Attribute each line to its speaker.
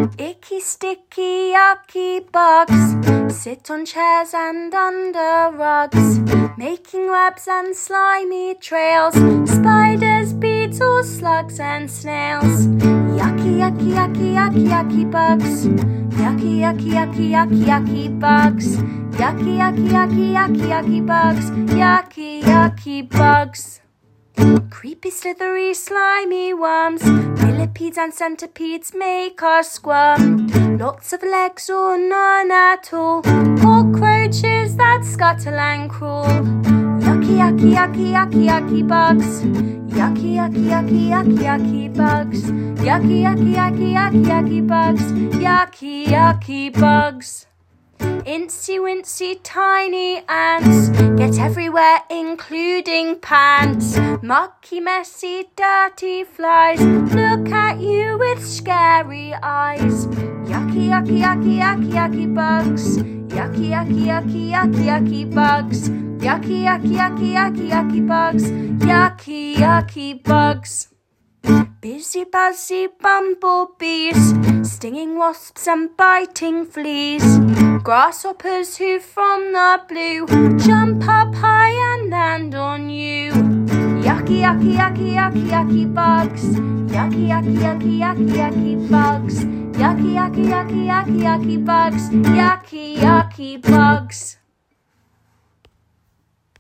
Speaker 1: Icky, sticky, yucky bugs sit on chairs and under rugs, making webs and slimy trails. Spiders, beetles, slugs and snails. Yucky, yucky, yucky, yucky, yucky bugs. Yucky, yucky, yucky, yucky, yucky bugs. Yucky, yucky, yucky, yucky, yucky bugs. Yucky, yucky bugs. Creepy, slithery, slimy worms, millipedes and centipedes make us squirm. Lots of legs or none at all, cockroaches that scuttle and crawl. Yucky, yucky, yucky, yucky, yucky bugs. Yucky, yucky, yucky, yucky, yucky bugs. Yucky, yucky, yucky, yucky, yucky bugs. Yucky, yucky bugs. Incy wincy tiny ants get everywhere including pants. Mucky messy dirty flies look at you with scary eyes. Yucky yucky yucky yucky yucky bugs. Yucky yucky yucky yucky yucky bugs. Yucky yucky yucky yucky yucky bugs. Yucky yucky bugs. Busy buzzy bumblebees, stinging wasps and biting fleas. Grasshoppers who from the blue jump up high and land on you. Yucky, yucky, yucky, yucky, yucky bugs. Yucky, yucky, yucky, yucky, yucky bugs. Yucky, yucky, yucky, yucky, yucky bugs. Yucky, yucky bugs.